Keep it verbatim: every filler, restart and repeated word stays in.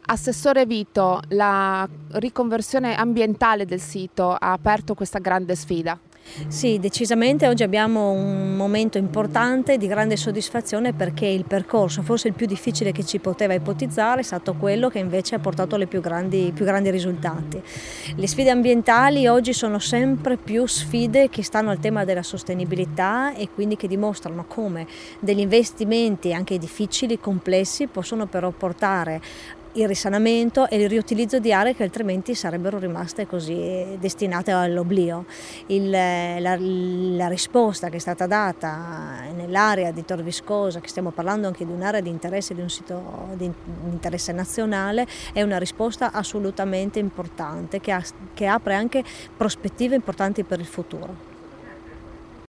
Assessore Vito, la riconversione ambientale del sito ha aperto questa grande sfida. Sì, decisamente oggi abbiamo un momento importante di grande soddisfazione perché il percorso, forse il più difficile che ci poteva ipotizzare, è stato quello che invece ha portato alle più grandi, più grandi risultati. Le sfide ambientali oggi sono sempre più sfide che stanno al tema della sostenibilità e quindi che dimostrano come degli investimenti anche difficili, complessi, possono però portare il risanamento e il riutilizzo di aree che altrimenti sarebbero rimaste così destinate all'oblio. La, la risposta che è stata data nell'area di Tor Viscosa, che stiamo parlando anche di un'area di interesse, di un sito di interesse nazionale, è una risposta assolutamente importante che, ha, che apre anche prospettive importanti per il futuro.